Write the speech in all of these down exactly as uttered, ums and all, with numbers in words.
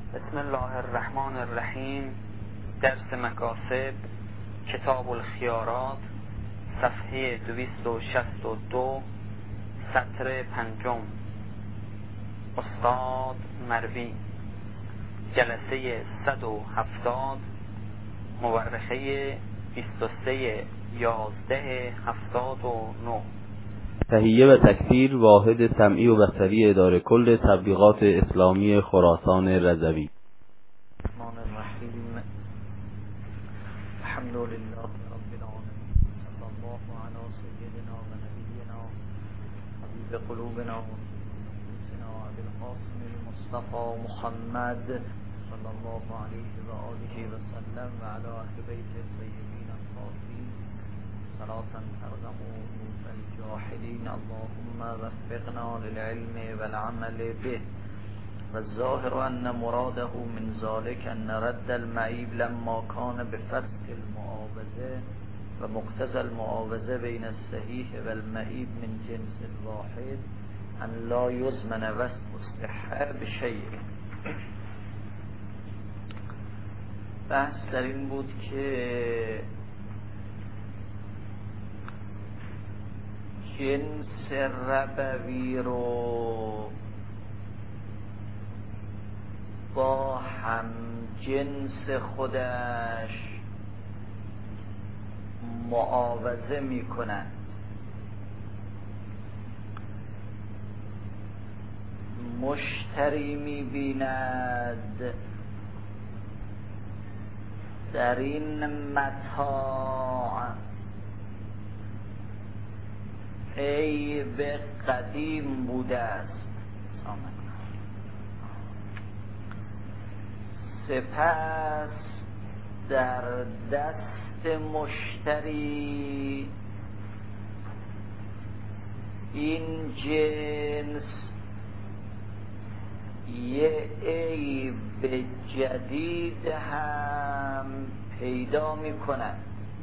بسم الله الرحمن الرحیم. درس مکاسب، کتاب الخیارات، صفحه دویست و شصت و دو، سطر پنجم. استاد مروی، جلسه صد و هفتاد، مورخه بیست و سه یازده هفتاد و نه. تهیه و تکثیر واحد سمعی و بصری اداره کل تبلیغات اسلامی خراسان رضوی. الرحمن الرحیم. الحمد لله رب العالمین. صلی الله علی سیدنا و نبینا حبیب قلوبنا و نفوسنا ابی القاسم المصطفى محمد صلی الله علیه و آله و سلم و علی اهل بیت الطیبین الطاهرین صلاة ترغم نوف الجاحدین. اللهم وفقنا للعلم والعمل به. والظاهر أن مراده من ذلك أن رد المعيب لما كان بفسق المعاوضة ومقتضى المعاوضة بين الصحيح والمعيب من جنس واحد أن لا يضمن وصف الصحة بشيء. بحث در این بود که جنس ربوی رو با هم جنس خودش معاوضه می کنند. مشتری می بیند در این متاع عیب قدیم بوده است، سپس در دست مشتری این جنس یه عیب جدید هم پیدا می کند.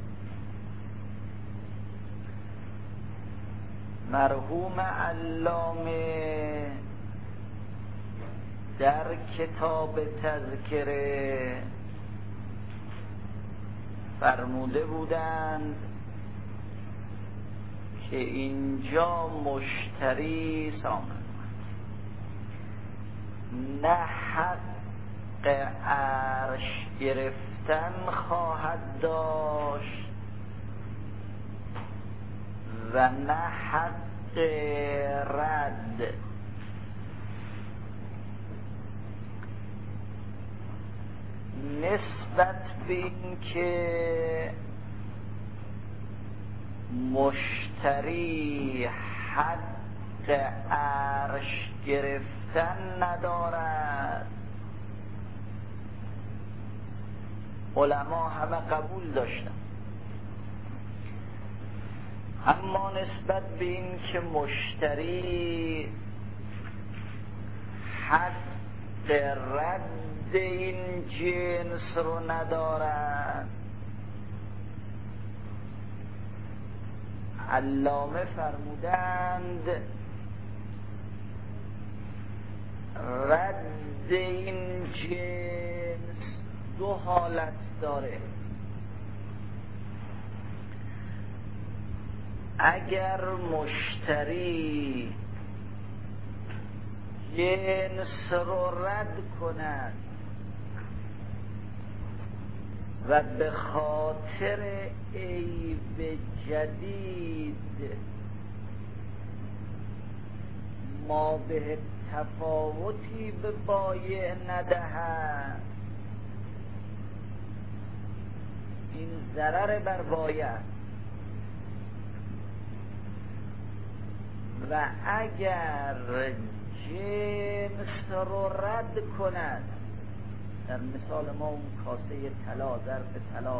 مرحوم علامه در کتاب تذکره فرموده بودند که اینجا مشتری سامن نه حق عرش گرفتن خواهد داشت و نه حق رد. نسبت به این که مشتری حق عرش گرفتن ندارد، علما همه قبول داشتن. اما نسبت به این که مشتری حق رد این جنس رو ندارد، علامه فرمودند رد این جنس دو حالت داره. اگر مشتری جنس رو رد کند و به خاطر عیب جدید ما به تفاوتی به بایع ندهد، این ضرر بر بایع. و اگر جنس رو رد کند، در مثال ما اون کاسه طلا، ظرف طلا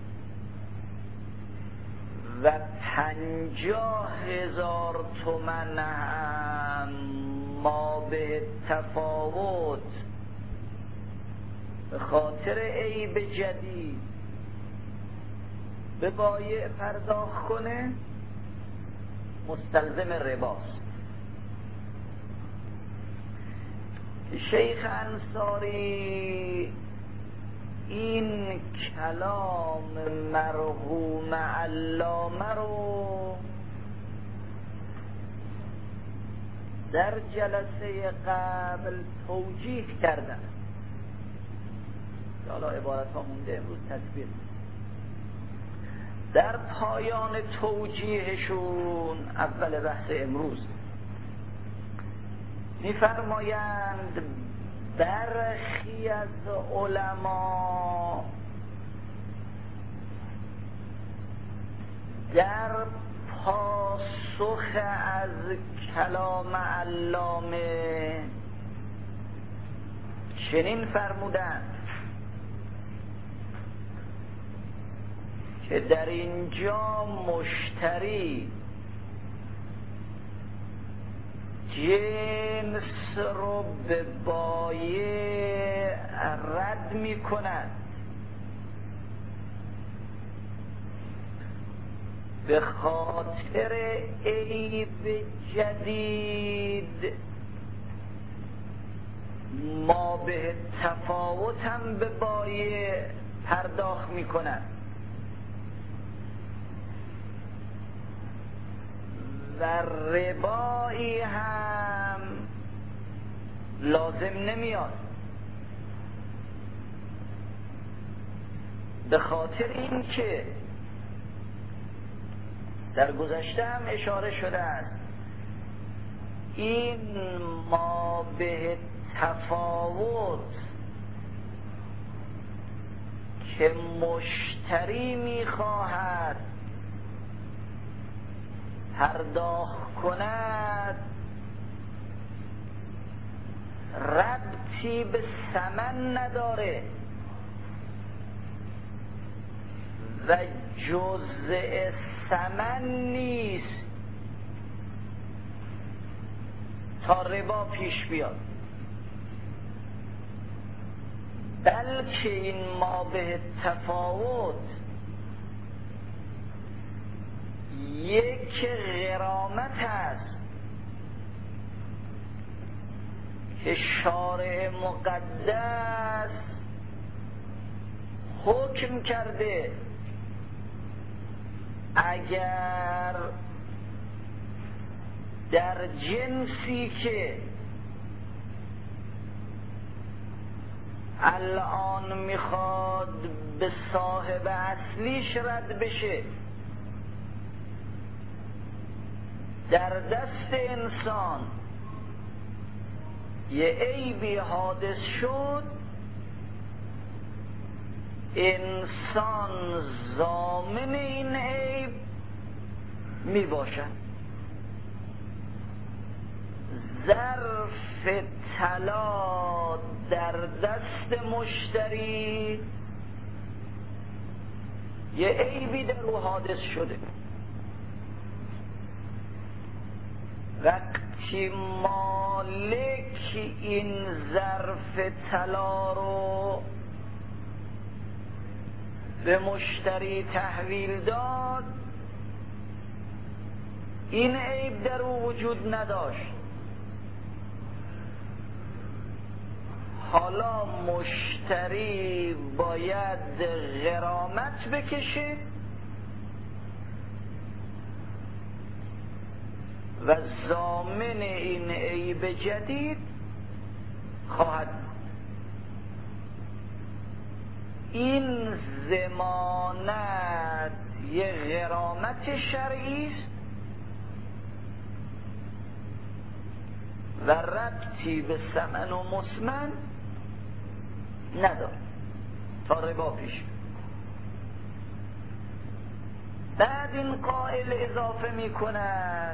و پنجاه هزار تومن هم ما به تفاوت به خاطر عیب جدید به بایع پرداخت کنه، مستلزم رباست. شیخ انصاری این کلام مرحوم علامه رو در جلسه قبل توجیه کردن. حالا عبارت ها مونده امروز تصویر. در پایان توجیهشون اول بحث امروز می‌فرمایند برخی از علما در پاسخ از کلام علامه چنین فرمودند که در اینجا مشتری جنس رو به بایع رد می کند، به خاطر عیب جدید ما به تفاوت هم به بایع پرداخت می کند و ربایی هم لازم نمیاد، به خاطر این که در گذشته هم اشاره شده است این ما به تفاوت که مشتری میخواهد پرداخت کند ربطی به ثمن نداره و جزء ثمن نیست تا ربا پیش بیاد، بلکه این ما به تفاوت یک غرامت است که شارع مقدس حکم کرده اگر در جنسی که الان میخواد به صاحب اصلیش رد بشه در دست انسان یه عیبی حادث شد، انسان ضامن این عیب می باشد. ظرف طلا در دست مشتری یه عیبی در او حادث شده، وقتی مالک این ظرف طلا رو به مشتری تحویل داد این عیب در او وجود نداشت، حالا مشتری باید غرامت بکشه و ضامن این عیب جدید خواهد بود. این ضمانت یه غرامت شرعی است و ربطی به ثمن و مسمن نداره تا ربا پیش. بعد این قائل اضافه می کند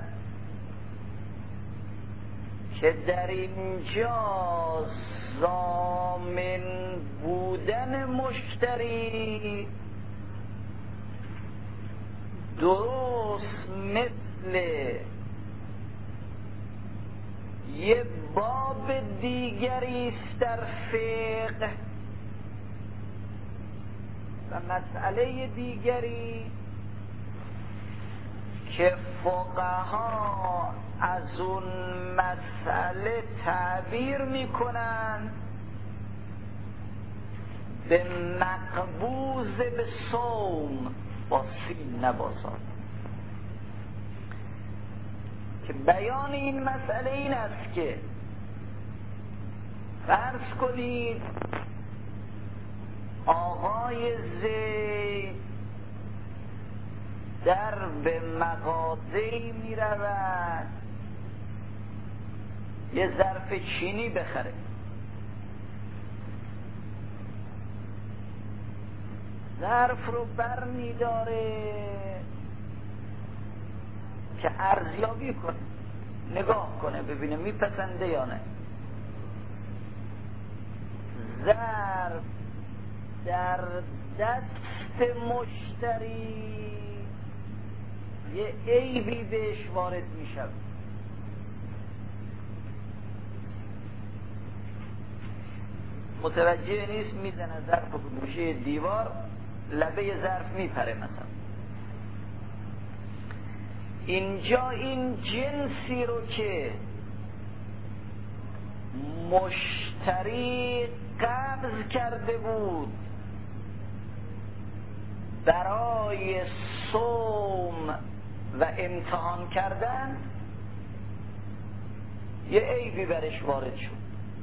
که در اینجا ضامن بودن مشتری درست مثل یه باب دیگری است در فقه و مسئله دیگری که فقها از اون مسئله تعبیر میکنن به مقبوض به صوم با سین نباساد، که بیان این مسئله این است که فرض کنید آقای زید در به مغازه‌ای می رود یه ظرف چینی بخره، ظرف رو بر می داره که ارزیابی کنه، نگاه کنه ببینه میپسنده یا نه. ظرف در دست مشتری یه عیبی بهش وارد می شود، متوجه نیست، میزنه ظرف رو گوشه دیوار، لبه ظرف میپره مثلا. اینجا این جنسی رو که مشتری قبض کرده بود برای صوم و امتحان کردن، یه عیبی برش وارد شد.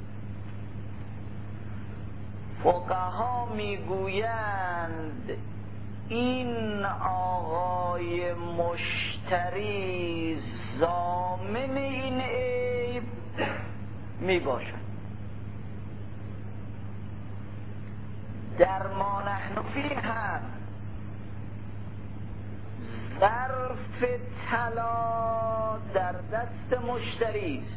فقها میگویند این آقای مشتری ضامن این عیب می باشد. در ما نحن فیه هم ظرف طلا در دست مشتری است،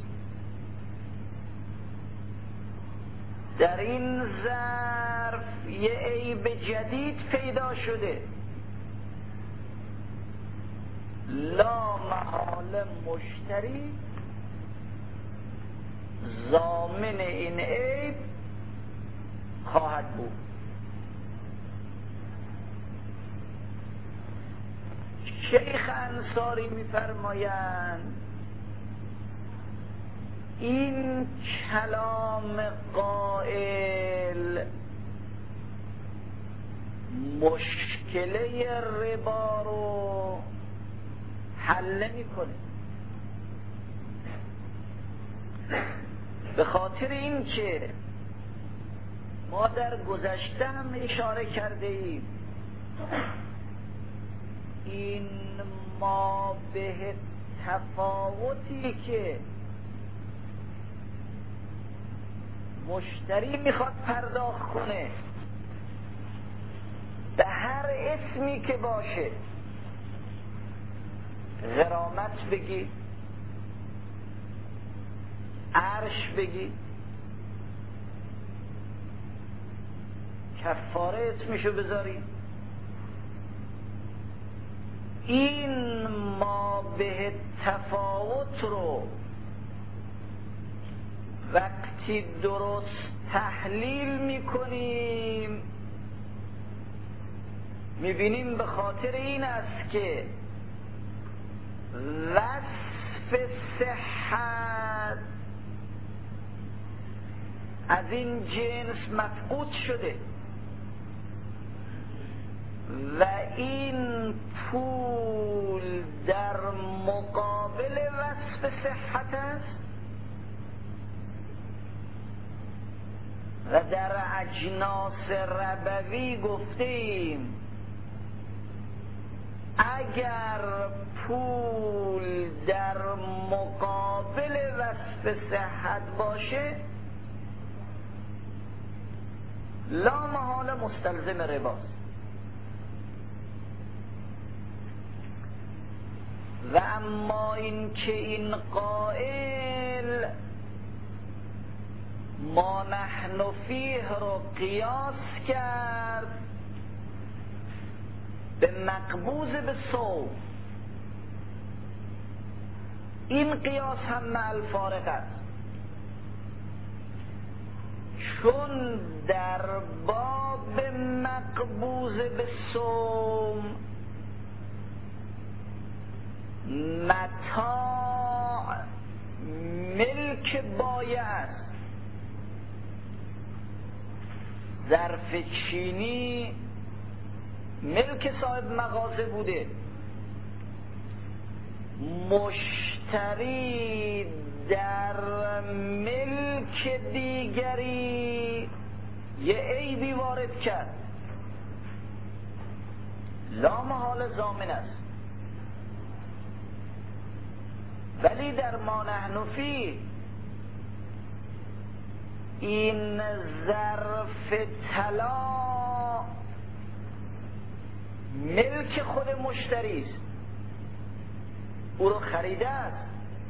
در این ظرف یه عیب جدید پیدا شده، لا محال مشتری ضامن این عیب خواهد بود. شیخ انصاری می‌فرمایند این کلام قائل مشکله ربا رو حل نمی‌کنه، به خاطر این که ما در گذشته هم اشاره کرده ایم این ما به تفاوتی که مشتری میخواد پرداخت کنه به هر اسمی که باشه، غرامت بگی، عرش بگی، کفاره اسمشو بذاری، این ما به تفاوت رو وقتی درست تحلیل میکنیم میبینیم به خاطر این است که وصف صحت از این جنس مفقود شده و این پول در مقابل وصف صحت است و در اجناس ربوی گفتیم اگر پول در مقابل وصف صحت باشه لا محاله مستلزم رباست. و اما این که این قائل ما نحن فیه رو قیاس کرد به مقبوض به صوم، این قیاس هم مع الفارق است، چون در باب مقبوض به صوم متاع ملک بایع است. ظرف چینی ملک صاحب مغازه بوده، مشتری در ملک دیگری یه عیبی وارد کرد، لا محال ضامن است. ولی در ما نحن فی این ظرف طلا ملک خود مشتری است، او رو خریده است،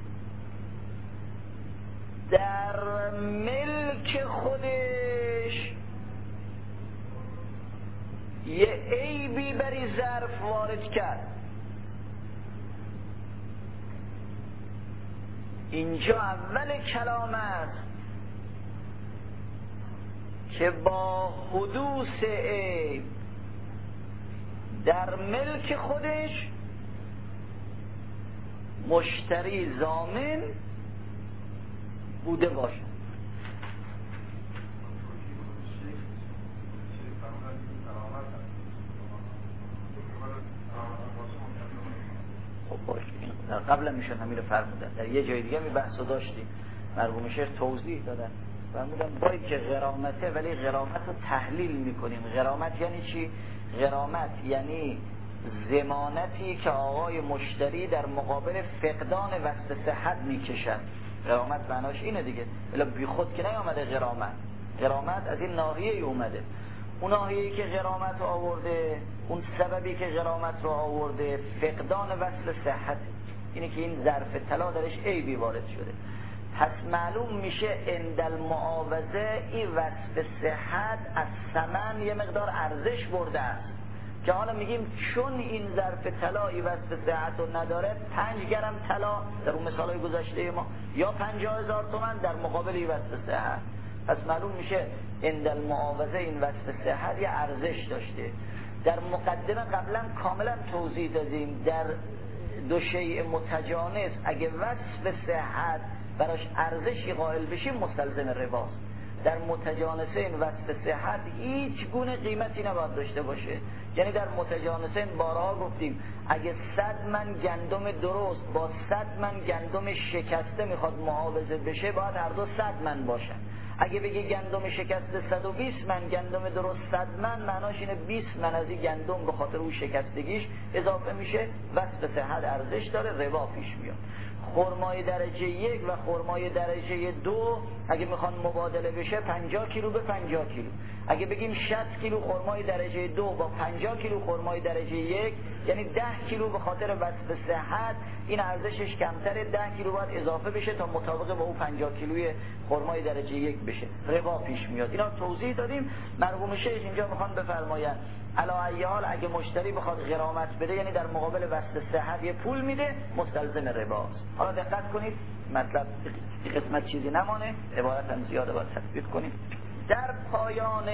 در ملک خودش یه عیبی بری ظرف وارد کرد. اینجا اول کلام است که با حدوث عیب در ملک خودش مشتری ضامن بوده باشد. خب باشه، قبلا میشن همین رو فرمودن، در یه جای دیگه می بحثو داشتیم، مرحوم شیخ توضیح دادن، فرمودن بایی که غرامته ولی غرامت رو تحلیل میکنیم. غرامت یعنی چی؟ غرامت یعنی ضمانتی که آقای مشتری در مقابل فقدان وصف صحت میکشن. غرامت معناش اینه دیگه، الا بی خود که نیامده غرامت. غرامت از این ناحیه اومده، اون ناحیه‌ای که غرامت رو آورده، اون سببی که غرامت رو آورده فقدان وصل صحت، اینه که این ظرف طلا درش عیبی وارد شده. پس معلوم میشه عند المعاوضه این وصف صحت از ثمن یه مقدار ارزش برده است، که حالا میگیم چون این ظرف طلا این وصف صحت رو نداره، پنج گرم طلا در اون مثالای گذشته ما یا پنجاه هزار تومان در مقابل این وصف صحت. پس معلوم میشه عند المعاوضه این وصف صحت یه ارزش داشته. در مقدمه قبلا کاملا توضیح دادیم در دو شیء متجانس اگه وصف صحت براش ارزشی قائل بشیم مستلزم رباست. در متجانسین وصف صحت هیچ گونه قیمتی نباید داشته باشه. یعنی در متجانسین بارها گفتیم اگه صد من گندم درست با صد من گندم شکسته میخواد معاوضه بشه، باید هر دو صد من باشن. اگه بگی گندم شکسته صد و بیست من، گندم درست صد من، معناش اینه بیست من از این گندم به خاطر اون شکستگیش اضافه میشه، وصف صحت ارزش داره، ربا پیش میاد. خرمای درجه یک و خرمای درجه دو اگه میخوان مبادله بشه پنجاه کیلو به پنجاه کیلو. اگه بگیم شصت کیلو خرمای درجه دو با پنجاه کیلو خرمای درجه یک، یعنی ده کیلو به خاطر وصف صحت این ارزشش کمتره، ده کیلو باید اضافه بشه تا مطابق با اون پنجاه کیلوی خرمای درجه یک بشه، ربا پیش میاد. اینا توضیح دادیم. مرحوم شیخ اینجا میخوان بفرمایند علا ای حال اگه مشتری بخواد غرامت بده، یعنی در مقابل وصف صحت یه پول میده، مستلزم رباست. حالا دقت کنید مطلب قسمت چیزی نمانه، عبارت هم زیاده باید تثبیت کنیم. در پایان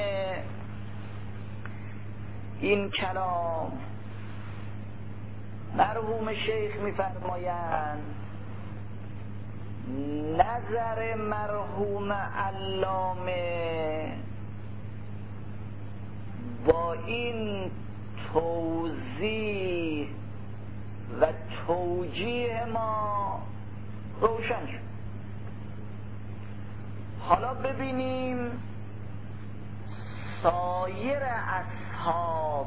این کلام مرحوم شیخ میفرمایند نظر مرحوم علامه با این توضیح و توجیه ما روشن شد. حالا ببینیم سایر اصحاب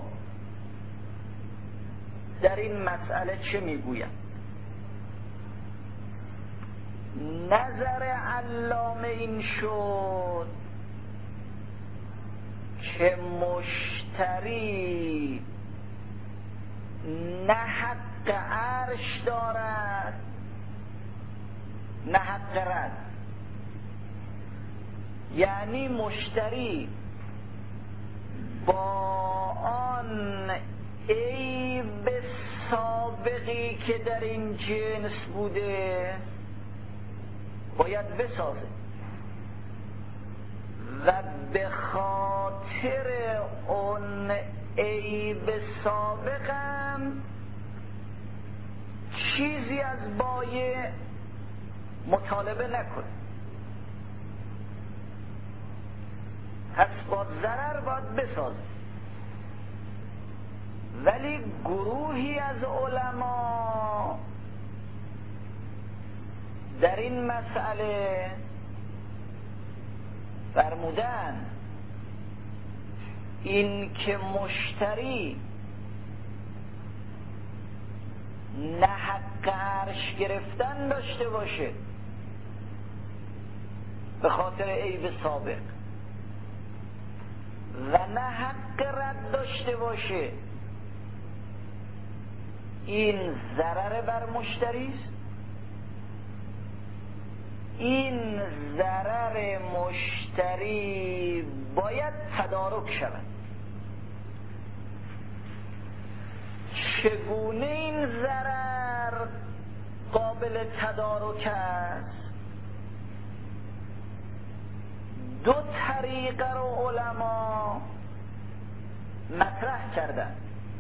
در این مسئله چه میگویند. نظر علامه این شد که مشتری نه حق عرش دارد نه حق رد. یعنی مشتری با آن عیب سابقی که در این جنس بوده باید بسازه و به خاطر اون عیب سابقم چیزی از بایع مطالبه نکنه. پس با ضرر باید بسازه. ولی گروهی از علما در این مسئله فرمودن این که مشتری نه حق عرش گرفتن داشته باشه به خاطر عیب سابق و نه حق رد داشته باشه، این ضرر بر مشتری است. این ضرر مشتری باید تدارک شود. چگونه این ضرر قابل تدارک است؟ دو طریقه رو علما مطرح کردن.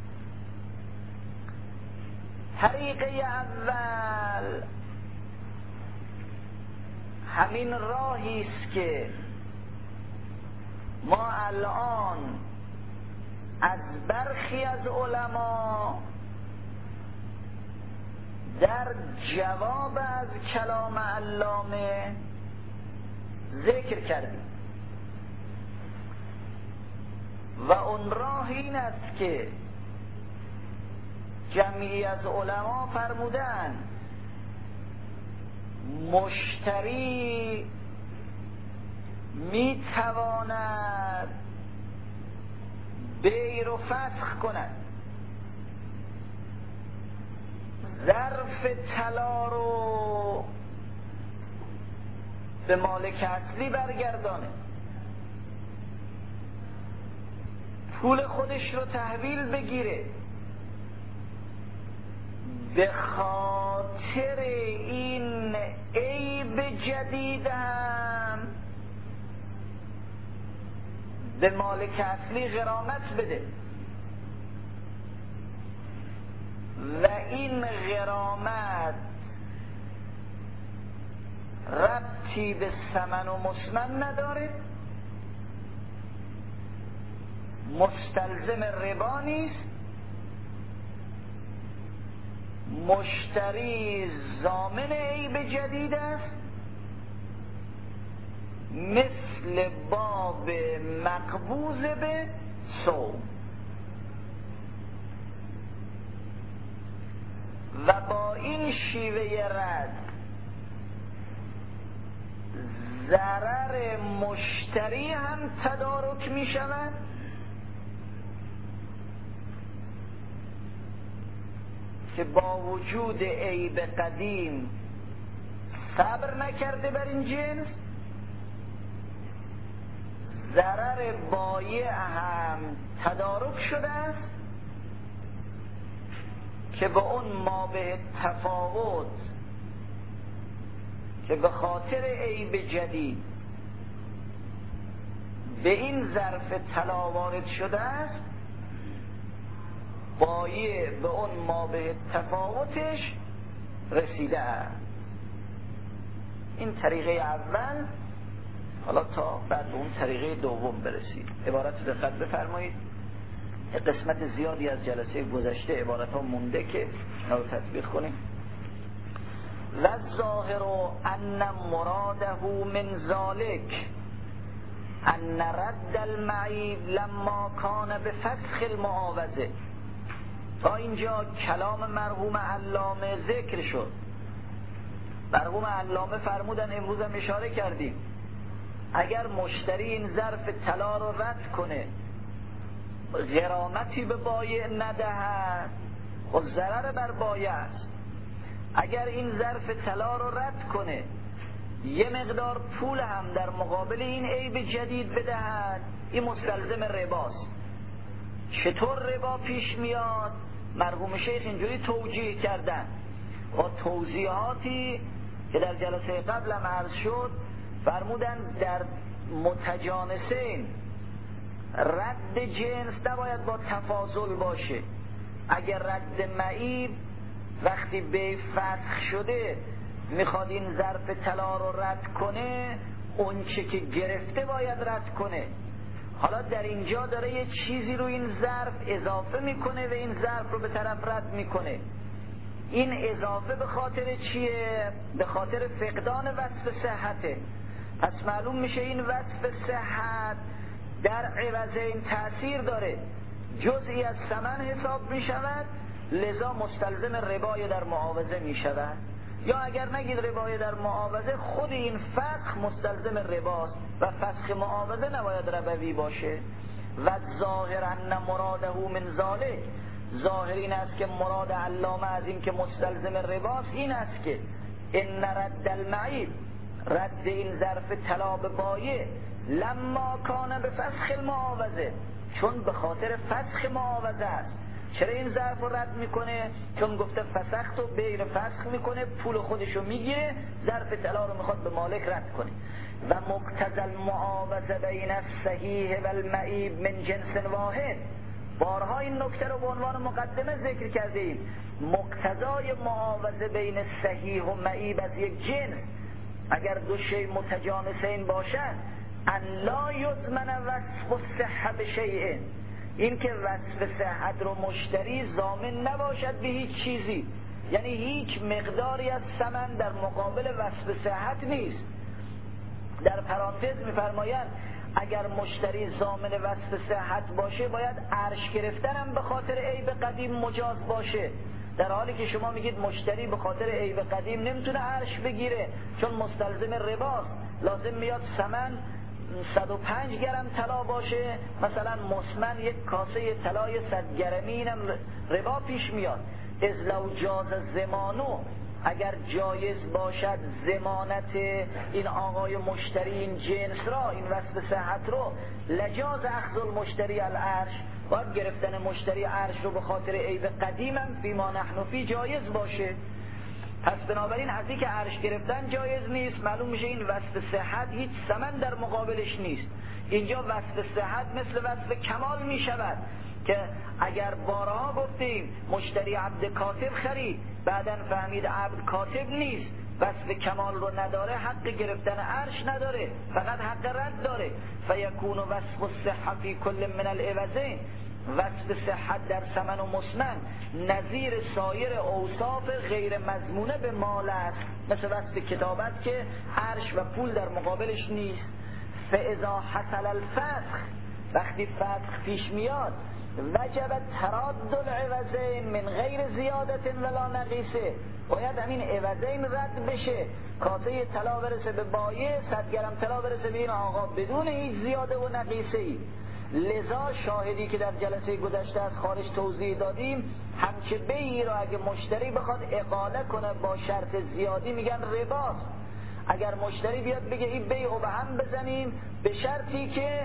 طریقه اول همین راهی است که ما الان از برخی از علما در جواب از کلام علامه ذکر کردیم و اون راه این است که جمعی از علما فرمودن مشتری می تواند بیع رو فسخ کند، ظرف طلا رو به مالک اصلی برگردانه، پول خودش رو تحویل بگیره. به خاطر این عیب جدید هم به مالک اصلی غرامت بده و این غرامت ربطی به ثمن و مسمن نداره، مستلزم ربا نیست، مشتری ضامن عیب جدید است، مثل باب مقبوض به صوم. و با این شیوه رد ضرر مشتری هم تدارک می شود که با وجود عیب قدیم صبر نکرده بر این جنس، ضرر بایع هم تدارک شده است که به اون مابع تفاوت که به خاطر عیب جدید به این ظرف طلا وارد شده است، بایع به اون مابع تفاوتش رسیده است. این طریقه اول. حالا تا بعد به اون طریقه دوم برسید. عبارت رو دقت بفرمایید. قسمت زیادی از جلسه گذشته عبارت ها مونده که اینا رو تطبیق کنیم. والظاهر ان مراده من ذلك ان رد المعیب لما کان بفسخ المعاوضه. تا اینجا کلام مرحوم علامه ذکر شد. مرحوم علامه فرمودن، امروز هم اشاره کردیم، اگر مشتری این ظرف طلا رو رد کنه، غرامتی به بایع ندهد، خب ضرر بر بایع است. اگر این ظرف طلا رو رد کنه، یه مقدار پول هم در مقابل این عیب جدید بدهد، این مستلزم رباست. چطور ربا پیش میاد؟ مرحوم شیخ اینجوری توجیه کردن با توضیحاتی که در جلسه قبل هم عرض شد. فرمودن در متجانسین رد جنس نباید با تفاضل باشه. اگر رد معیب وقتی به فسخ شده میخواد این ظرف طلا رو رد کنه، اون چه که گرفته باید رد کنه. حالا در اینجا داره یه چیزی رو این ظرف اضافه میکنه و این ظرف رو به طرف رد میکنه. این اضافه به خاطر چیه؟ به خاطر فقدان وصف صحته. پس معلوم میشه این وصف صحت در عوضین تأثیر داره، جزئی از ثمن حساب میشود، لذا مستلزم ربای در معاوضه میشود. یا اگر نگید ربای در معاوضه، خود این فسخ مستلزم رباست و فسخ معاوضه نباید ربوی باشه. و ظاهر ان مراده من ذالک، ظاهر این است که مراد علامه از این که مستلزم رباست این است که ان رد المعیب، رد این ظرف طلا به بایع، لما کان به فسخ المعاوضه، چون به خاطر فسخ معاوضه است. چرا این ظرف رو رد میکنه؟ چون گفته فسخت و بیر فسخ میکنه، پول خودشو میگیره، ظرف طلا رو میخواد به مالک رد کنه. و مقتضى المعاوضه بین الصحیح و المعیب من جنس واحد، بارها این نکته رو به عنوان مقدمه ذکر کرده ایم. مقتضای معاوضه بین صحیح و معیب از یک جنس، اگر دو شی متجانسین باشند، ان لا یضمن وصف الصحه بشیء، این که وصف صحت رو مشتری ضامن نباشد به هیچ چیزی، یعنی هیچ مقداری از ثمن در مقابل وصف صحت نیست. در پرانتز می‌فرمایند اگر مشتری ضامن وصف صحت باشه، باید عرش گرفتن هم به خاطر عیب قدیم مجاز باشه، در حالی که شما میگید مشتری به خاطر عیب قدیم نمیتونه عرش بگیره چون مستلزم رباست، لازم میاد ثمن صد و پنج گرم طلا باشه، مثلا مسمن یک کاسه طلای صد گرمی، اینم ربا پیش میاد. از لو جاز زمانو، اگر جایز باشد ضمانت این آقای مشتری این جنس را، این وصف صحت رو، لجاز اخذ المشتری العرش، باید گرفتن مشتری عرش رو به خاطر عیب قدیمم فیما نحن فی جایز باشه. پس بنابراین از این که عرش گرفتن جایز نیست، معلوم میشه این وصف صحت هیچ ثمن در مقابلش نیست. اینجا وصف صحت مثل وصف کمال میشود که اگر بارها گفتیم مشتری عبد کاتب خرید، بعدن فهمید عبد کاتب نیست، وصف کمال رو نداره، حق گرفتن عرش نداره، فقط حق رد داره. فیکون وصف الصحه فی کل من العوضین، وصف صحت در ثمن و مسمن نظیر سایر اوصاف غیر مضمونه به مال است، مثل وصف کتابت که عرش و پول در مقابلش نیست. فاذا حصل الفسخ، وقتی فسخ پیش میاد، وجب تراد العوضین من غیر زیادت ولا نقیصه، باید همین عوضین رد بشه، کاسه طلا برسه به بایع، صد گرم طلا برسه به این آقا بدون هیچ زیاده و نقیصه ای. لذا شاهدی که در جلسه گذشته از خارج توضیح دادیم، همچه بیعی را اگه مشتری بخواد اقاله کنه با شرط زیادی میگن رباست. اگر مشتری بیاد بگه این بیع رو به هم بزنیم به شرطی که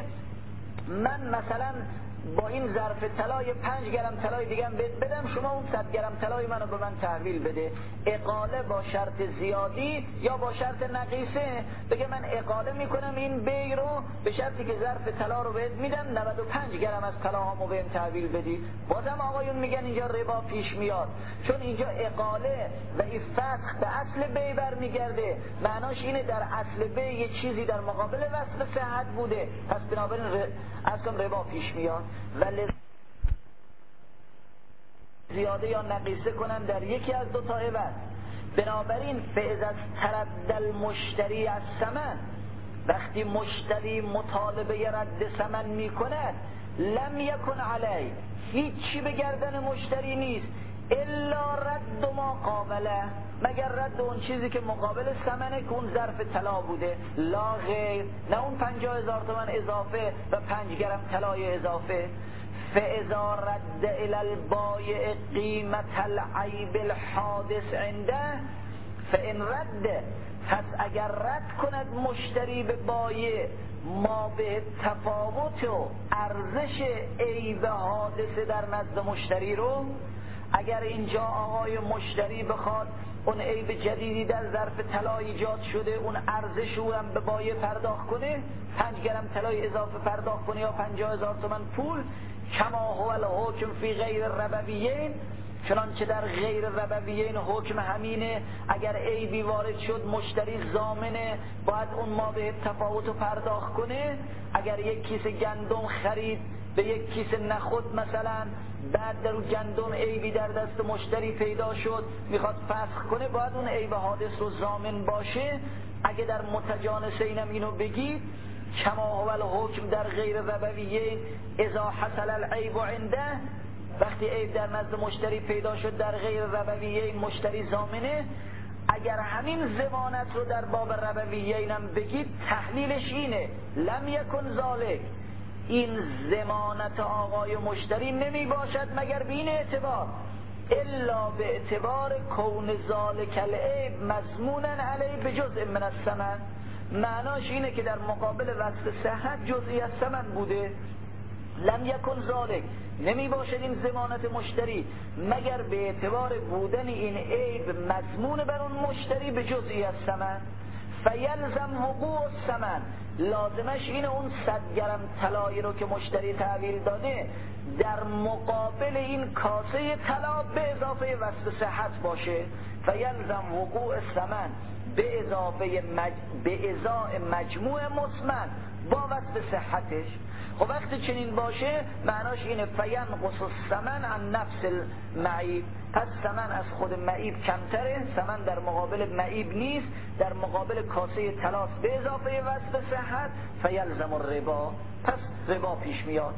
من مثلا با این ظرف طلای پنج گرم طلای دیگه هم بدم، شما اون صد گرم طلای منو به من تحویل بده، اقاله با شرط زیادی یا با شرط نقیصه، بگه من اقاله میکنم این بیع رو به شرطی که ظرف طلا رو بهت میدم، نود و پنج گرم از طلاهامو بهم تحویل بدی. بازم آقایون میگن اینجا ربا پیش میاد، چون اینجا اقاله و این فسخ به اصل بیع برمیگرده، معناش اینه در اصل بیع یه چیزی در مقابل وصف صحت بوده، پس بنابراین ر... اصلا ربا پیش میاد. ولی زیاده یا نقیصه کنن در یکی از دو تا عوض. بنابراین فاذا ترد المشتری از ثمن، وقتی مشتری مطالبه رد ثمن میکند، لم یکن علی، هیچی به گردن مشتری نیست، الا رد ما قابله، مگر رد اون چیزی که مقابل ثمنه که اون ظرف طلا بوده، لا غیر، نه اون پنجاه هزار تومان اضافه و پنج گرم طلای اضافه. فاذا رد الى البایع قیمت العیب الحادث عنده، فان رد، پس اگر رد کند مشتری به بایع ما به تفاوت و ارزش عیب حادثه در نزد مشتری رو، اگر اینجا آقای مشتری بخواد اون عیب جدیدی در ظرف طلا ایجاد شده، اون ارزش رو هم به بایع پرداخت کنه، پنج گرم طلای اضافه پرداخت کنه یا پنجاه هزار تومان پول، کما هو الحکم فی غیر ربویین، چنانچه در غیر ربویه این حکم همینه، اگر عیبی وارد شد مشتری ضامنه، باید اون مابه تفاوت رو پرداخت کنه. اگر یک کیسه گندم خرید به یک کیسه نخود مثلا، بعد در اون گندم عیبی در دست مشتری پیدا شد میخواد فسخ کنه، باید اون عیب حادث رو ضامن باشه. اگه در متجانسینم اینو بگید کما هو الحکم در غیر ربویه اذا حصل العیب عنده، وقتی عیب در نزد مشتری پیدا شد در غیر ربویه مشتری ضامنه. اگر همین ضمانت رو در باب ربویه اینم بگید تحلیلش اینه لم یکن ذالک، این ضمانت آقای مشتری نمی باشد مگر به این اعتبار الا به اعتبار کون ذالک العیب مضمونا علیه بجزء من الثمن. معناش اینه که در مقابل وصف صحت جزئی از ثمن بوده. لم یکن ذالک، نمی باشد این ضمانت مشتری مگر به اعتبار بودن این عیب مضمون بر اون مشتری به جزئی از ثمن. فیلزم حقوق الثمن، لازمش اینه اون صد گرم طلایی رو که مشتری تحویل داده در مقابل این کاسه طلا به اضافه وصف صحت باشه. فیلزم حقوق الثمن به اضافه مج... به ازای مجموع مسمن با وصف صحتش. خب وقتی چنین باشه معناش اینه فینقص الثمن عن نفس المعیب، پس ثمن از خود معیب کمتره، ثمن در مقابل معیب نیست، در مقابل کاسه طلاس به اضافه وصف صحت. فیلزم الربا، پس ربا پیش میاد.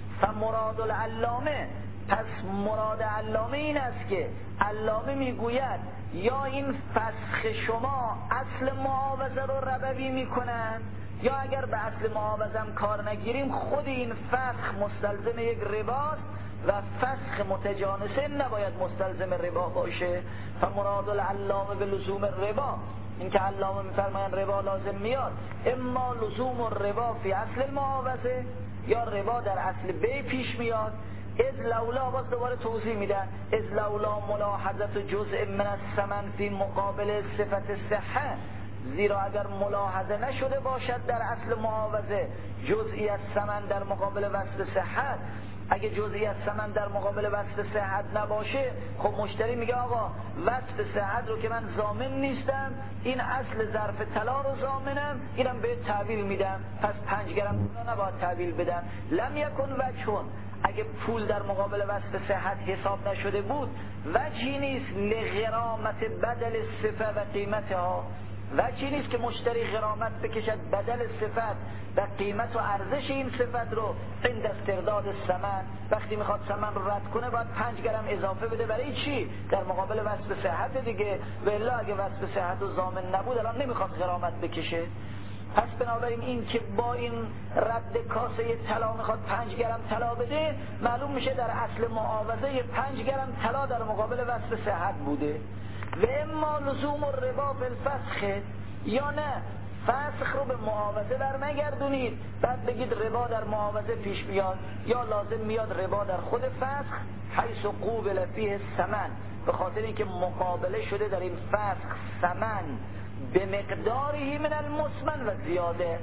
فمراد العلامه، پس مراد علامه این است که علامه میگوید یا این فسخ شما اصل معاوضه رو ربوی میکنن، یا اگر به اصل معاوضم کار نگیریم خود این فسخ مستلزم یک رباست و فسخ متجانسه نباید مستلزم ربا باشه. فمراد العلامه به لزوم ربا، این که علامه میفرمایند ربا لازم میاد، اما لزوم الربا فی اصل المعاوضه، یا ربا در اصل بی پیش میاد. از لولا، باز دوباره توضیح میدن، از لولا ملاحظت جزء من الثمن فی مقابل صفت صحه، زیرا اگر ملاحظه نشده باشد در اصل معاوضه جزئی از ثمن در مقابل وصف صحت، اگه جزئی از ثمن در مقابل وصف صحت نباشه، خب مشتری میگه آقا وصف صحت رو که من ضامن نیستم، این اصل ظرف طلا رو ضامنم، اینم به تحویل میدم، پس پنج گرم طلا نباید تحویل بدم. لم یکن وجهون، اگه پول در مقابل وصف صحت حساب نشده بود وجهی نیست لغرامت بدل صفه و قیمتها، وجهی نیست که مشتری غرامت بکشد بدل صفت و قیمت و ارزش این صفت رو عند استرداد ثمن، وقتی میخواد ثمن رو رد کنه باید پنج گرم اضافه بده. برای چی؟ در مقابل وصف صحت دیگه، و الا اگه وصف صحت رو ضامن نبود الان نمیخواد غرامت بکشه. پس بنابراین این که با این رد کاسه طلا میخواد پنج گرم طلا بده، معلوم میشه در اصل معاوضه پنج گرم طلا در مقابل وصف صحت بوده. و اما لزوم الربا فی الفسخ، یا نه فسخ رو به معاوضه برنگردونید بعد بگید ربا در معاوضه پیش بیاد، یا لازم میاد ربا در خود فسخ حیث قوبل فیه ثمن، به خاطر اینکه مقابله شده در این فسخ ثمن به مقداری من المسمن و زیاده،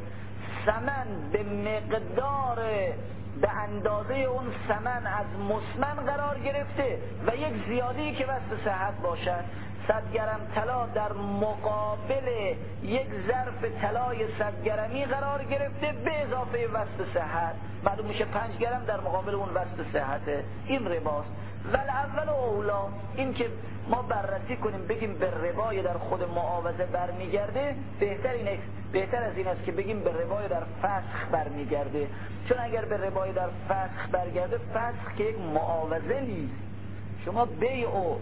ثمن به مقدار به اندازه اون ثمن از مسمن قرار گرفته و یک زیادی که وصف صحت باشد. صد گرم طلا در مقابل یک ظرف طلای صد گرمی قرار گرفته به اضافه وصف صحت، معلوم میشه پنج گرم در مقابل اون وصف صحته، این رباست. ولی اول اولا این که ما بررسی کنیم بگیم به ربای در خود معاوضه برمیگرده، بهتر اینه، بهتر از این است که بگیم به ربای در فسخ برمیگرده، چون اگر به ربای در فسخ برگرده، فسخ که یک معاوضه نیست، شما بیع و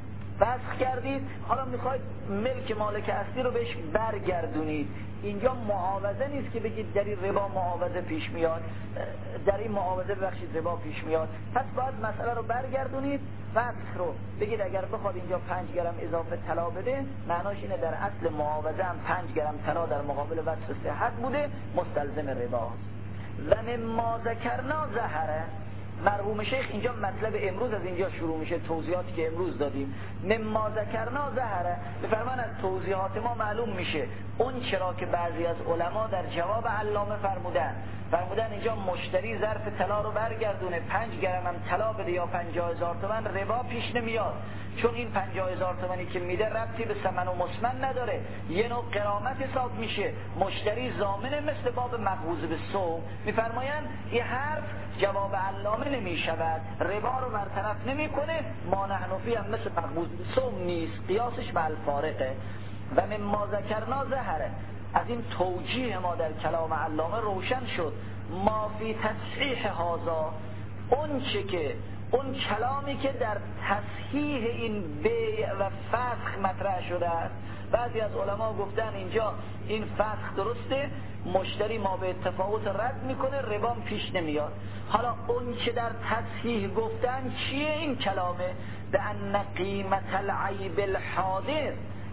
فسخ کردید حالا میخواید ملک مالک اصلی رو بهش برگردونید، اینجا معاوضه نیست که بگید در این ربا معاوضه پیش میاد، در این معاوضه ببخشید ربا پیش میاد، پس باید مسئله رو برگردونید، فسخ رو بگید اگر بخواد اینجا پنج گرم اضافه طلا بده، معناش اینه در اصل معاوضه هم پنج گرم طلا در مقابل وصف صحت بوده، مستلزم ربا. و مما ذکرنا ظهره، مرحوم شیخ اینجا مطلب امروز از اینجا شروع میشه، توضیحاتی که امروز دادیم. مما ذکرنا ظهره، بفرمان از توضیحات ما معلوم میشه اون چرا که بعضی از علما در جواب علامه فرمودن فرمودن اینجا مشتری ظرف طلا رو برگردونه پنج گرم هم طلا بده یا پنجاه هزار تومان، ربا پیش نمیاد، چون این پنجاه هزار تومانی که میده ربطی به ثمن و مسمن نداره، یه نوع غرامت حساب میشه، مشتری ضامنه، مثل باب مقبوض به صوم. میفرمایند این حرف جواب علامه نمیشود، ربا رو برطرف نمیکنه، ما نحن فیه هم مثل مقبوض به صوم نیست، قیاسش به الفارقه. و من ما ذکرنا ظهره، از این توجیه ما در کلام علامه روشن شد، ما فی تصحیح هذا، اون چه که اون کلامی که در تصحیح این بیع و فسخ مطرح شده است. بعضی از علما گفتن اینجا این فسخ درسته، مشتری ما به اتفاوت رد میکنه، ربا پیش نمیاد. حالا اون که در تصحیح گفتن چیه این کلامه؟ به ان قیمت العیب الحادث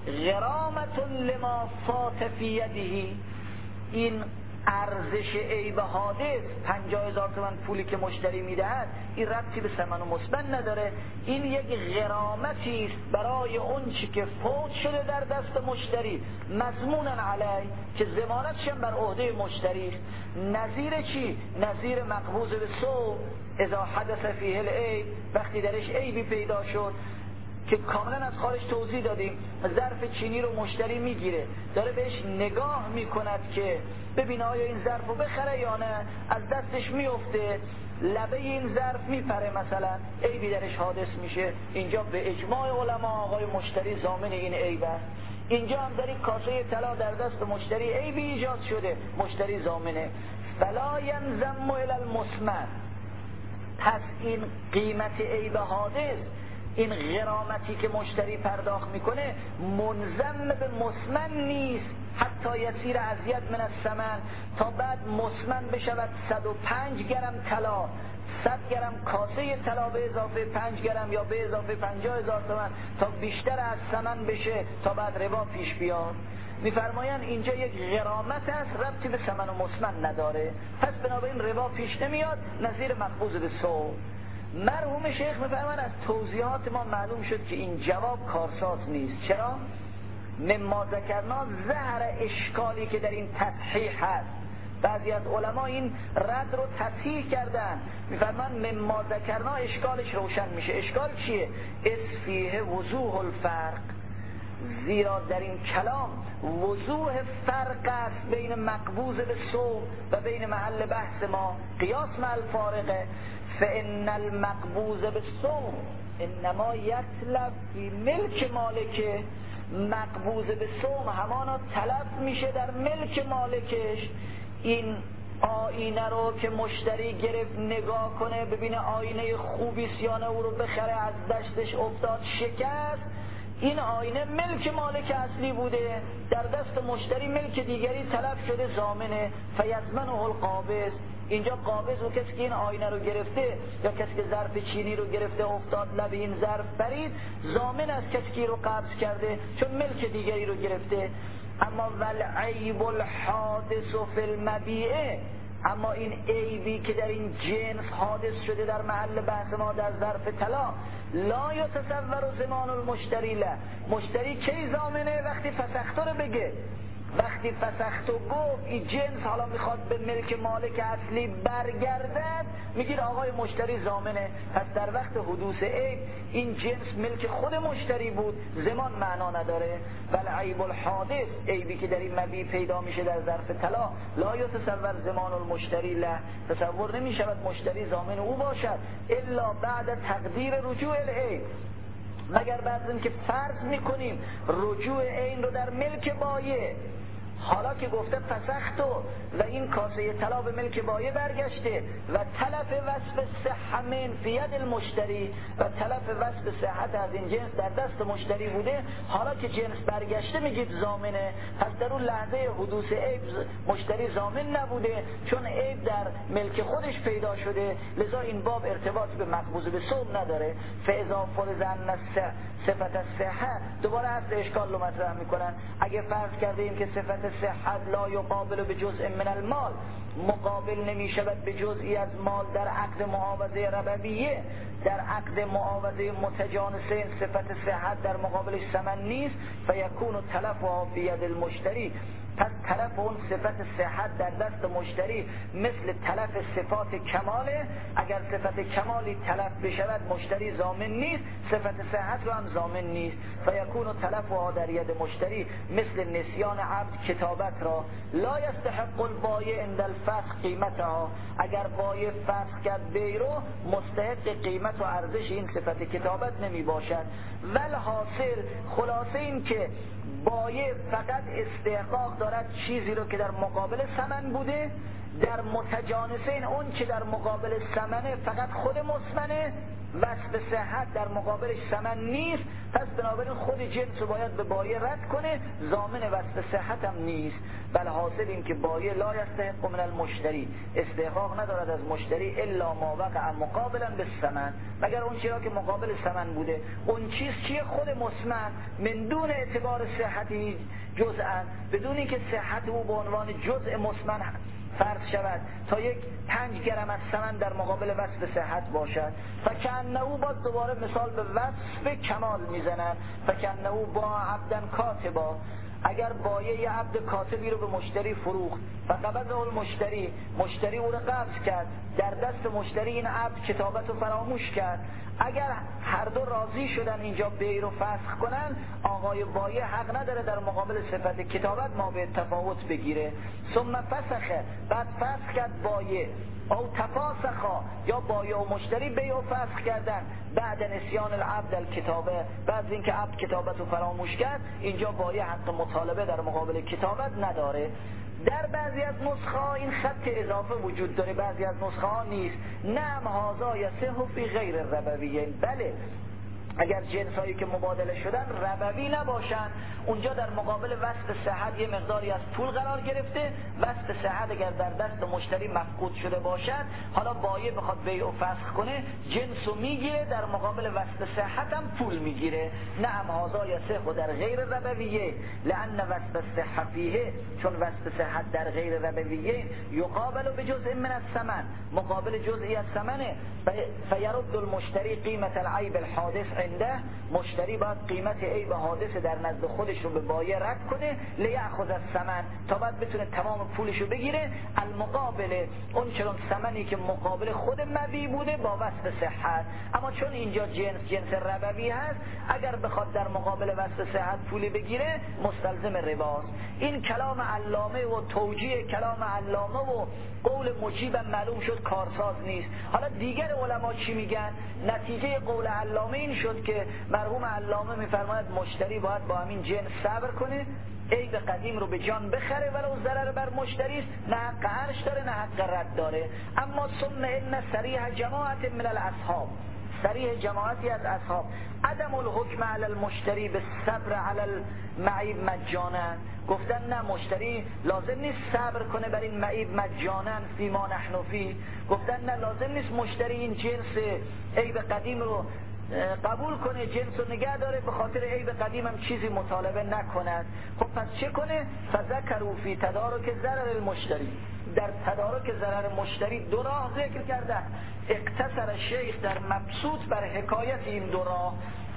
غرامت لما فات فی یده، این ارزش عیب حادث پنجاه هزار تومان پولی که مشتری میدهد این ربطی به ثمن و مسمن نداره، این یک غرامتی است برای اون چی که فوت شده در دست مشتری، مضمون علی، که ضمانتش هم بر عهده مشتری است. نظیر چی؟ نظیر مقبوض به صوم، اذا حدث فیه العیب، وقتی درش عیبی پیدا شد که کاملا از خارج توضیح دادیم. ظرف چینی رو مشتری میگیره، داره بهش نگاه میکند که ببینه آیا این ظرف رو بخره یا نه، از دستش میفته، لبه این ظرف میپره، مثلا عیبی درش حادث میشه. اینجا به اجماع علما آقای مشتری ضامن این عیب است. اینجا هم در این کاسه طلا در دست مشتری عیبی ایجاد شده، مشتری ضامنه. فلا ینضم الی المسمن، پس این قیمت عیب حادث، این غرامتی که مشتری پرداخت میکنه منضم به مسمن نیست، حتی یسیر ازید من الثمن، تا بعد مسمن بشود صد و پنج گرم طلا، صد گرم کاسه طلا به اضافه پنج گرم یا به اضافه پنجاه هزار تومان، تا بیشتر از ثمن بشه، تا بعد ربا پیش بیاد. میفرمایند اینجا یک غرامت است، ربطی به ثمن و مسمن نداره، پس بنابراین ربا پیش نمیاد، نظیر مقبوض به صوم. مرحوم شیخ میفرمان از توضیحات ما معلوم شد که این جواب کارساز نیست. چرا؟ مما ذکرنا ظهر اشکالی که در این تصحیح هست. بعضی از علما این رد رو تصحیح کردن، میفرمان مما ذکرنا اشکالش روشن میشه. اشکال چیه؟ اسفیه وضوح الفرق، زیرا در این کلام وضوح فرق است بین مقبوض به صوم و بین محل بحث ما قیاس مع الفارقه. فإن المقبوض بالصوم انما یطلب فی ملک مالکه، مقبوض به صوم همانا طلب میشه در ملک مالکش. این آینه رو که مشتری گرفت نگاه کنه ببینه آینه خوبی سیانه او رو بخره، از دستش افتاد شکست، این آینه ملک مالک اصلی بوده، در دست مشتری ملک دیگری طلب شده، ضامنه. فیضمنه القابض، اینجا قابض و کسی که این آینه رو گرفته یا کسی که ظرف چینی رو گرفته افتاد لب این ظرف برید، ضامن از کسی که رو قبض کرده، چون ملک دیگری رو گرفته. اما والعیب الحادث فی المبیع، اما این عیبی که در این جنس حادث شده در محل بحث ما در ظرف طلا، لا یتصور زمان المشتری له، مشتری کی ضامنه؟ وقتی فسختو رو بگه، وقتی فسختو گفت این جنس حالا میخواد به ملک مالک اصلی برگردد، میگید آقای مشتری ضامنه. پس در وقت حدوث عیب این جنس ملک خود مشتری بود، زمان معنا نداره. والعیب الحادث، عیبی که در این مبیع پیدا میشه در ظرف طلا، لا یتصور زمان المشتری له، تصور نمیشود مشتری ضامن او باشد الا بعد تقدیر رجوع العیب، مگر بعد از اینکه فرض میکنیم رجوع عین رو در ملک بایع. حالا که گفته فسختو و این کاسه طلا به ملک بایع برگشته و تلف وصف صحه من فی ید المشتری، و تلف وصف صحت از این جنس در دست مشتری بوده، حالا که جنس برگشته میگید ضامنه. پس در اون لحظه حدوث عیب مشتری ضامن نبوده، چون عیب در ملک خودش پیدا شده، لذا این باب ارتباطی به مقبوض به صوم نداره. فاذا فرض ان صفت الصحه، دوباره اصل اشکال رو مطرح میکنن. اگه فرض کرده ایم که صفت صحت لا یقابل به جزء من المال، مقابل نمی شود به جزئی از مال در عقد معاوضه ربویه، در عقد معاوضه متجانسین صفت صحت در مقابلش ثمن نیست، فیکون تلفها فی ید المشتری، پس تلف اون صفت صحت در دست مشتری مثل تلف صفات کماله. اگر صفت کمالی تلف بشود مشتری ضامن نیست، صفت صحت رو هم ضامن نیست. فیکون تلفها در ید مشتری مثل نسیان عبد کتابت را. لا یستحق البایع عند الفسخ قیمتها، اگر بایع فسخ کرد بی رو مستحق قیمت و ارزش این صفت کتابت نمی باشد. والحاصل خلاصه این که بایع فقط استحقاق دارد چیزی رو که در مقابل ثمن بوده، در متجانسین اون که در مقابل ثمنه فقط خود مثمنه، وصف صحت در مقابلش ثمن نیست، پس بنابراین خود جنس رو باید به بایع رد کنه، ضامن وصف صحت هم نیست. بل حاصل این که بایع لا یستحق من المشتری، استحقاق ندارد از مشتری الا ما وقع مقابلا بالثمن، مگر اون چیزی که مقابل ثمن بوده. اون چیز چیه؟ خود مثمن، من دون اعتبار صحتی جزءا، بدون اینکه صحت او به عنوان جزء مثمن فرض شود تا یک پنج گرم از ثمن در مقابل وصف صحت باشد. فکأنه باز دوباره مثال به وصف کمال میزنن. فکأنه با عبدن کاتبا، اگر بایع یه عبد کاتبی رو به مشتری فروخت، فقبضه المشتری، مشتری او رو قبض کرد، در دست مشتری این عبد کتابت رو فراموش کرد، اگر هر دو راضی شدن اینجا بیع رو فسخ کنن، آقای بایع حق نداره در مقابل صفت کتابت ما به تفاوت بگیره. ثم فسخه، بعد فسخ کرد بایع، او تفاسخا، یا بایع و مشتری بیع و فسخ کردن بعد نسیان العبد الکتابه، بعد اینکه عبد کتابت رو فراموش کرد، اینجا بایع حق مطالبه در مقابل کتابت نداره. در بعضی از نسخه ها این خط اضافه وجود داره، بعضی از نسخه ها نیست. نعم هذا یصح فی غیر الربویین، بله اگر جنس هایی که مبادله شدن ربوی نباشن، اونجا در مقابل وصف صحت یه مقداری از پول قرار گرفته، وصف صحت اگر در دست مشتری مفقود شده باشد، حالا بایع بخواد بیع و فسخ کنه، جنس رو میگیره، در مقابل وصف صحت هم پول میگیره. نعم هذا یصح در غیر ربویه لان وصف الصحه فیه، چون وصف صحت در غیر ربویه یقابل بجزء من الثمن، مقابل جزئی از ثمنه. فیرد المشتری قیمت العیب الحادث عنده، مشتری باید قیمت عیب حادث در نزد خودش رو به بایع رد کنه، لیأخذ الثمن، تا بعد بتونه تمام پولش رو بگیره. المقابل، اون چون ثمنی که مقابل خود مبیع بوده با وصف صحت. اما چون اینجا جنس جنس ربوی هست، اگر بخواد در مقابل وصف صحت پولی بگیره مستلزم رباست. این کلام علامه و توجیه کلام علامه و قول مجیبم معلوم شد کارساز نیست. حالا دیگر علما چی میگن؟ نتیجه قول علامه این شد که مرحوم علامه میفرماید مشتری باید با همین جنس صبر کنه، عیب قدیم رو به جان بخره ولو ضرر بر مشتری است، نه حق عرش داره نه حق رد داره. اما ثم ان صریح جماعت من الاصحاب، صریح جماعتی از اصحاب، عدم الحکم علی المشتری به صبر علی المعیب مجانا، گفتن نه مشتری لازم نیست صبر کنه بر این معیب مجانا فیما نحن فی، گفتن نه لازم نیست مشتری این جنس عیب قدیم رو قبول کنه، جنس رو نگه داره، به خاطر عیب قدیم هم چیزی مطالبه نکند. خب پس چه کنه؟ فذکروا فی تدارک ضرر المشتری، در تدارک ضرر مشتری دو راه ذکر کرده. اقتصر شیخ در مبسوط بر حکایت این دو راه،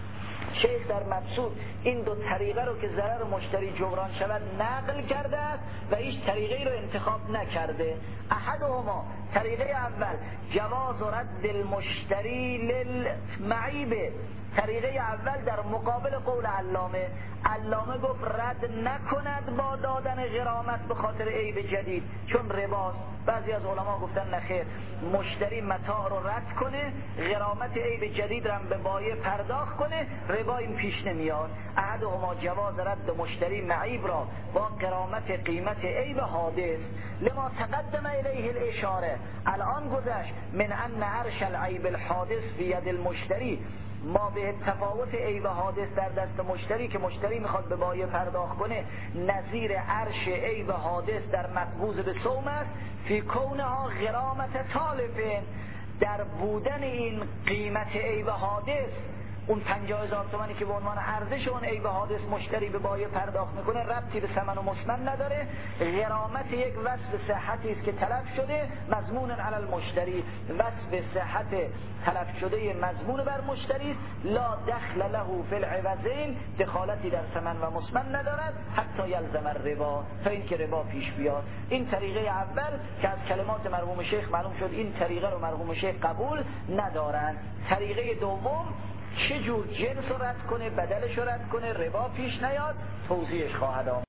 شیخ در مبسوط این دو طریقه رو که ضرر مشتری جبران شود نقل کرده است و هیچ طریقه رو انتخاب نکرده. احدهما، طریقه اول، جواز رد المشتری للمعیب، طریقه اول در مقابل قول علامه، علامه گفت رد نکند با دادن غرامت به خاطر عیب جدید چون رباست. بعضی از علما گفتن نخیر، مشتری متاع رو رد کنه، غرامت عیب جدید رو به بایع پرداخت کنه، ربا این پیش نمیاد. احدهما جواز رد مشتری معیب را با غرامت قیمت عیب حادث، لما تقدم الیه الاشاره، الان گذشت، من ان عرش العیب الحادث فی ید المشتری، ما به تفاوت عیب حادث در دست مشتری که مشتری میخواد به بایع پرداخت کنه، نظیر عرش عیب حادث در مقبوض به صوم است، فی کونها غرامت طالفین، در بودن این قیمت عیب حادث اون پنجاه هزار تومانی که به عنوان ارزش اون عیب حادث مشتری به بایع پرداخت میکنه ربطی به ثمن و مسمن نداره. غرامت یک وصف صحتی است که تلف شده مضمون علی المشتری، وصف صحت تلف شده مضمون بر مشتری است. لا دخل له فی العوضین، دخالتی در ثمن و مسمن ندارد حتی یلزم الربا، تا اینکه ربا پیش بیاد. این طریقه اول که از کلمات مرحوم شیخ معلوم شد این طریقه رو مرحوم شیخ قبول ندارن. طریقه دوم چه جور جنس رو رد کنه، بدلش رو رد کنه، ربا پیش نیاد، توضیحش خواهد آمد.